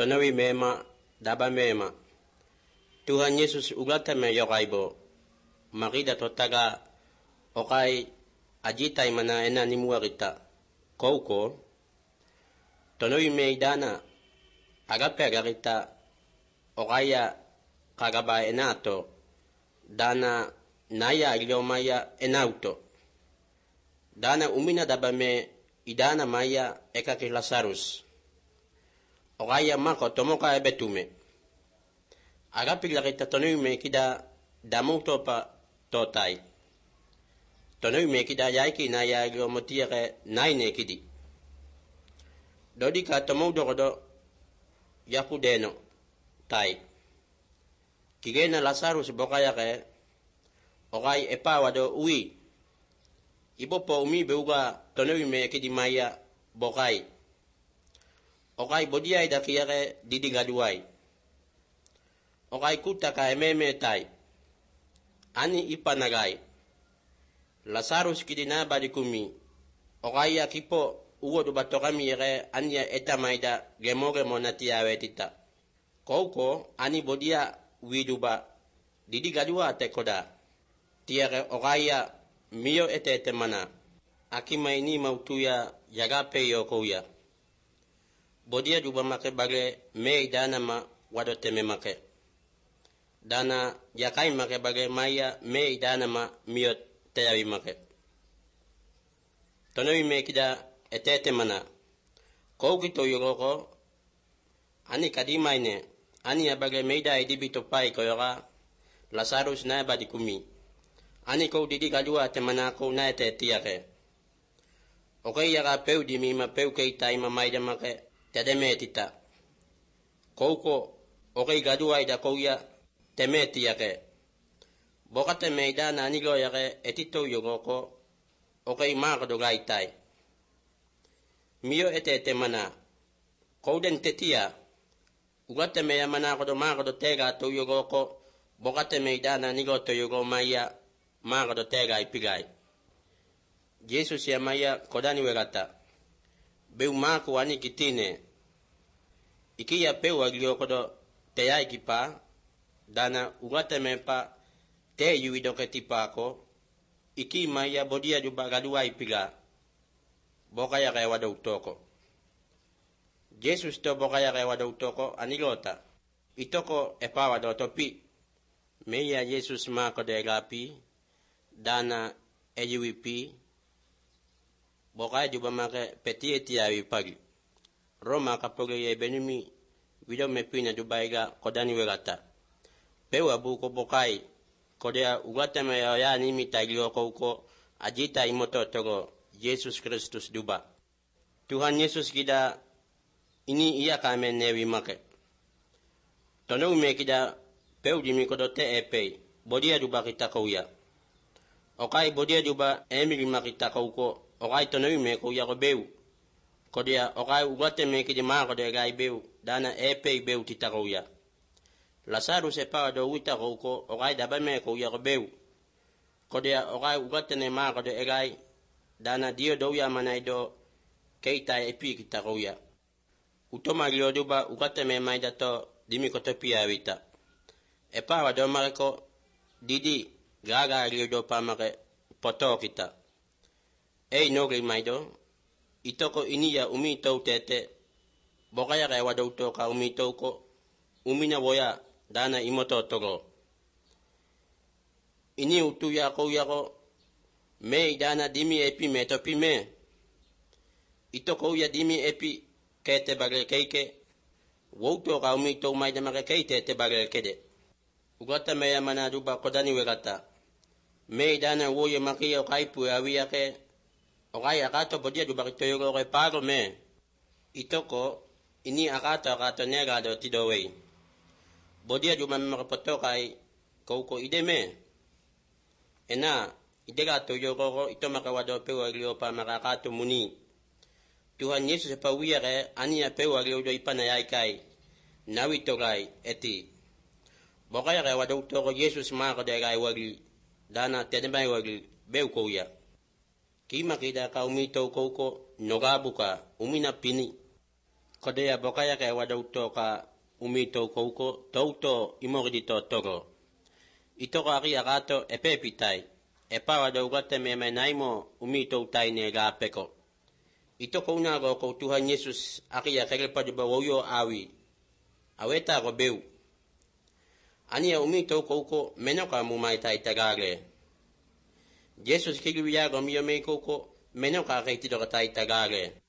tonawi mema daba mema. Tuhan Yesus ugata me yokaibo. Makida totaga okai ajitai mana ena nimuarita. Kouko tonawi me idana agape agarita okaya kagaba enato dana naya iliomaya enauto. Dana umina daba me idana maya ekaki Lazarus. Okaya mako tomoka ebetume. Agapi lakita tonawi me kida damuto pa totai. Tonawi me kida yaiki na ya iliomotiere naine kidi. Dodi ka tomudo kodo yakudeno tai. Kigena Lazarus bokaya ke okai epa wado ui. Ibo po umi beuga tonawi me kidi maya bokai. Okai bodia ida kiyare didi gaduai. Okai kuta ka ememe tai. Ani ipa nagai. Lazarus kidi na badikumi. Okai ya kipo uwo dubatokami yere anya eta maida gemoge monatia wetita. Kouko ani bodia widuba didi gadua tekoda. Tiare okai ya mio ete mana. Akima ini mautuya yagape yokoya. Bodia juba make bage me idana ma wado teme make. Dana yakai make bage maya me idana ma mio teyawi make. Tonawi me kida etete mana. Koukito yogoko ani kadima ine ani abage meida idibito pai koyoga Lazarus na badikumi. Ani kou didi kadua temana kou na etetiake. Okai yaga peu di mima peu kei taima maida make tedeme tita. Kouko okai gadua ida kouya teme tiake. Bokate meida na anilo yake etito yogoko okai makado gaitai. Mio etete mana. Kouden tetia. Ugate me yamana kodo makado tega to yogoko bokate meida na anilo to yogo maya makado tega ipigai. Jesus ya maya kodani wegata. Beu maku ani kitine. Iki ya peu aglio kodo teya ikipa. Dana ugate mepa te yuidoke tipako. Iki maya bodia juba gadua ipiga. Boka ya kaya wada utoko. Jesus to boka ya kaya wada utoko anilota. Itoko epa wada otopi. Meya Jesus mako de gapi. Dana ejuipi. Bokai juba make peti etiawi pagi. Roma kapoge ye benumi video mepina jubaiga kodani wegata. Pewa buko bokai kodea ugata me ya nimi tagio kouko ajita imoto togo Jesus Kristus duba. Tuhan Yesus kida ini iya kame newi make. Tono me kida peu dimi kodote epei bodia duba kita kauya. Okai bodia juba emili makita kauko. Okai tonawi me ko yago beu. Kodia okai ugate me kidi mako de gai beu. Dana epei beu titakoya. Lazarus epa do wita ko okai daba me ko yago beu. Kodia okai ugate ne mako de egai. Dana dio do ya manaido keita epi kitakoya. Utoma gio duba ugate me maida to dimi kotopia wita. Epa wado mareko didi gaga gio do pa make poto kita. Ei noge maido, itoko iniya umito tete, bokaya kaya wada utoka umito ko, umina boya dana imoto togo. Ini utu yako yako, me dana dimi epi me topi me. Itoko ya dimi epi kete bagel keike, woto ka umito maida make keite te bagel kede. Ugata me ya manaduba kodani wegata. Me dana woye makia kaipu ya wiyake, okai akato bodia dubakito yogo ke pago me. Itoko ini akato nega do tidowei. Bodia juma makapoto kai kouko ide me. Ena idega to yogo ito makawado pewa glio pa makakato muni. Tuhan Yesus pa wiyare ani ya pewa glio do ipana yai kai. Nawito kai eti. Bokaya kai wado utoko Yesus mako de kai wagi. Dana tedemai wagi beu kouya. Kima kida ka umito kouko nogabuka umina pini. Kodea bokaya ke wadauto ka umito kouko touto imoridito toro. Ito ka aki agato epepitai. Epa wadaugate me naimo umito utai ne gapeko. Ito ko unago ko Tuhan Yesus aki akelpa di bawoyo awi. Aweta ko beu. Ania umito kouko menoka mumaita itagare. Jesus kiluya gomio me kouko menoka kaitido kata itagare.